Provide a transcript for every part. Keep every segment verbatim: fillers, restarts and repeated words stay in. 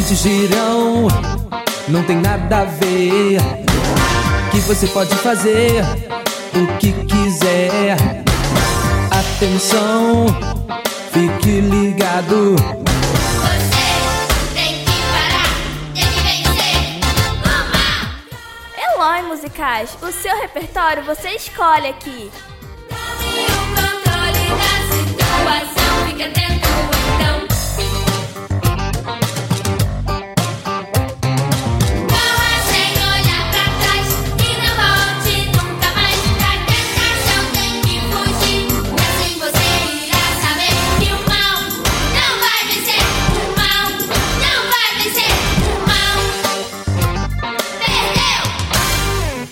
mentes giram, não tem nada a ver. Que você pode fazer o que quiser. Atenção, fique ligado. Você tem que parar, tem que vencer. Uma! Eloy Musicais, o seu repertório você escolhe aqui. Tome o controle da situação, fique atento então. Corra sem olhar pra trás e não volte nunca mais. Da tentação tem que fugir, assim você irá saber que o mal não vai vencer. O mal não vai vencer. O mal perdeu.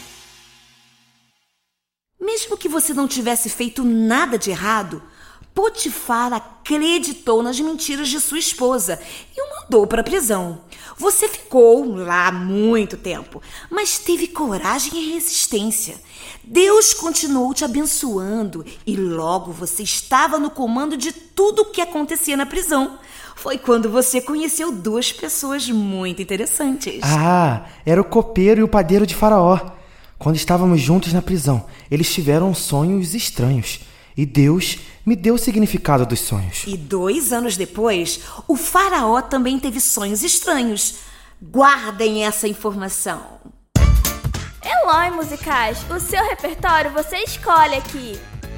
Mesmo que você não tivesse feito nada de errado, Potifar acreditou nas mentiras de sua esposa e o mandou para a prisão. Você ficou lá muito tempo, mas teve coragem e resistência. Deus continuou te abençoando e logo você estava no comando de tudo o que acontecia na prisão. Foi quando você conheceu duas pessoas muito interessantes. Ah, era o copeiro e o padeiro de Faraó. Quando estávamos juntos na prisão, eles tiveram sonhos estranhos. E Deus me deu o significado dos sonhos. E dois anos depois, o faraó também teve sonhos estranhos. Guardem essa informação. Eloy Musicais, o seu repertório você escolhe aqui.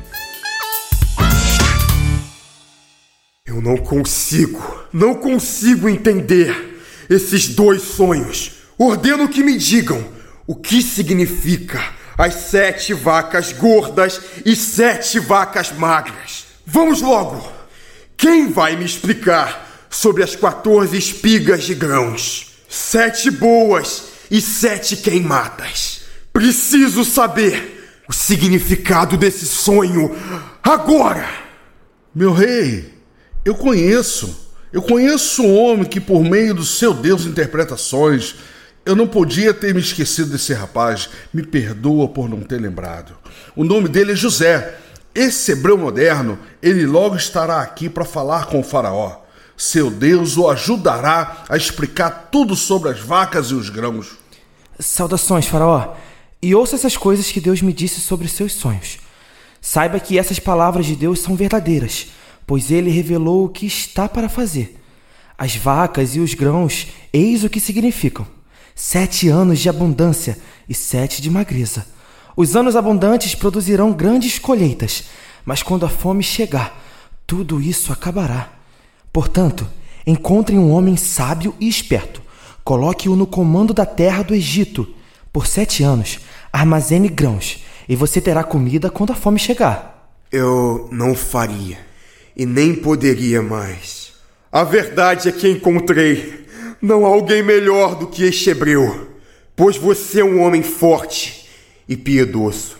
Eu não consigo, não consigo entender esses dois sonhos. Ordeno que me digam o que significa as sete vacas gordas e sete vacas magras. Vamos logo! Quem vai me explicar sobre as quatorze espigas de grãos? Sete boas e sete queimadas. Preciso saber o significado desse sonho agora! Meu rei, eu conheço. Eu conheço um homem que por meio do seu Deus interpreta sonhos. Eu não podia ter me esquecido desse rapaz. Me perdoa por não ter lembrado. O nome dele é José. Esse hebreu moderno, ele logo estará aqui para falar com o faraó. Seu Deus o ajudará a explicar tudo sobre as vacas e os grãos. Saudações, faraó. E ouça essas coisas que Deus me disse sobre seus sonhos. Saiba que essas palavras de Deus são verdadeiras, pois ele revelou o que está para fazer. As vacas e os grãos, eis o que significam. Sete anos de abundância e sete de magreza. Os anos abundantes produzirão grandes colheitas, mas quando a fome chegar, tudo isso acabará. Portanto, encontrem um homem sábio e esperto. Coloque-o no comando da terra do Egito. Por sete anos, armazene grãos, e você terá comida quando a fome chegar. Eu não faria, e nem poderia mais. A verdade é que encontrei não há alguém melhor do que este hebreu, pois você é um homem forte e piedoso.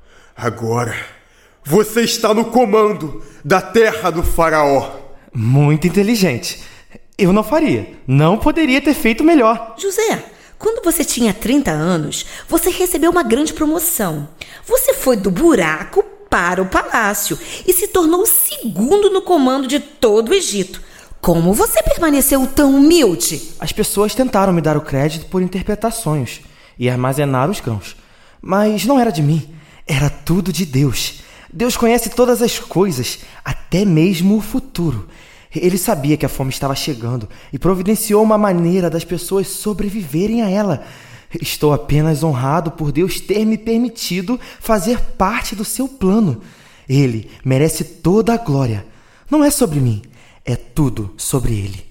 Agora, você está no comando da terra do faraó. Muito inteligente. Eu não faria. Não poderia ter feito melhor. José, quando você tinha trinta anos, você recebeu uma grande promoção. Você foi do buraco para o palácio e se tornou o segundo no comando de todo o Egito. Como você permaneceu tão humilde? As pessoas tentaram me dar o crédito por interpretar sonhos e armazenar os grãos. Mas não era de mim, era tudo de Deus. Deus conhece todas as coisas, até mesmo o futuro. Ele sabia que a fome estava chegando e providenciou uma maneira das pessoas sobreviverem a ela. Estou apenas honrado por Deus ter me permitido fazer parte do seu plano. Ele merece toda a glória. Não é sobre mim. É tudo sobre ele.